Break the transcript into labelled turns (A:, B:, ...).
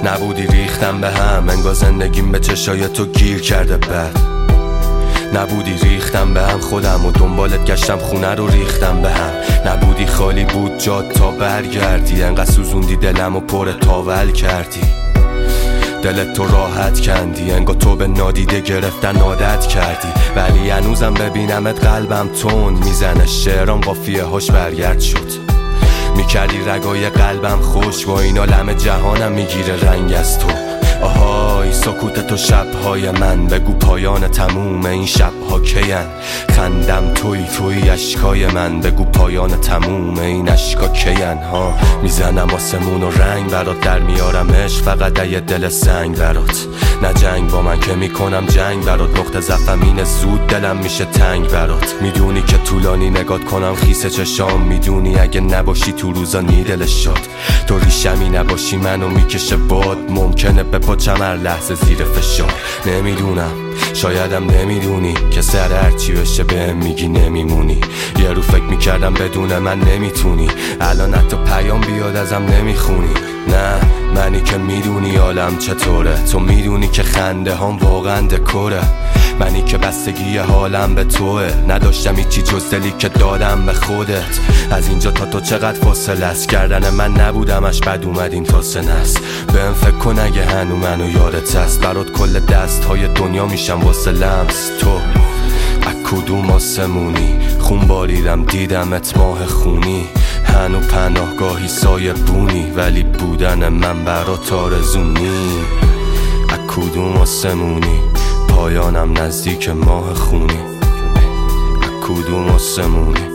A: نبودی ریختم به هم، انگار زندگیم به چشای تو گیر کرده بد. نبودی ریختم به هم، خودم و دنبالت گشتم، خونه رو ریختم به هم. نبودی خالی بود جاد تا برگردی، انقدر سوزوندی دلم و پر تاول کردی. دلت تو راحت کندی، انگار تو به نادیده گرفتن عادت کردی. ولی هنوزم ببینمت قلبم تون میزنه، شعرام قافیه هاش برگرد شد. میکردی رگای قلبم خوش، با اینا لم جهانم میگیره رنگ از تو. آهای سکوت تو شبهای من، بگو پایان تموم این شبها کین. خندم توی اشکای من، بگو پایان تموم این اشکا کین. ها میزنم آسمون و رنگ برات، در میارم عشق فقط یه دل سنگ برات. نه جنگ با من که میکنم جنگ برات، نقطه ضعفم اینه زود دلم میشه تنگ برات. میدونی که طولانی نگات کنم خیس چشام، میدونی اگه نباشی تو روزا نیدلش شد. تو ریشمی نباشی منو میکشه باد، ممکنه به پاچم هر لحظه زیر فشار. نمیدونم شایدم نمیدونی که سر هرچی بشه بهم میگی نمیمونی. یه رو فکر میکردم بدون من نمیتونی، الان حتی پیام بیاد ازم نمیخونی. نه منی که میدونی حالم چطوره، تو میدونی که خنده هم واقعا دکوره. منی که بستگی حالم به توه، نداشتم هیچی جز دلی که دادم به خودت. از اینجا تا تو چقدر فاصله است، کردن من نبودمش بد اومد این تا سنست. بهم فکر کن اگه هنو منو یادت هست، برات کل دست های دنیا میشم واسه لمس تو. از کدوم آسمونی خون باریدم دیدمت ماه خونی، هنو پناهگاهی سایه بونی، ولی بودن من برات آرزونی. از کدوم آسمونی پایانم نزدیک ماه خونی، از کدوم آسمونی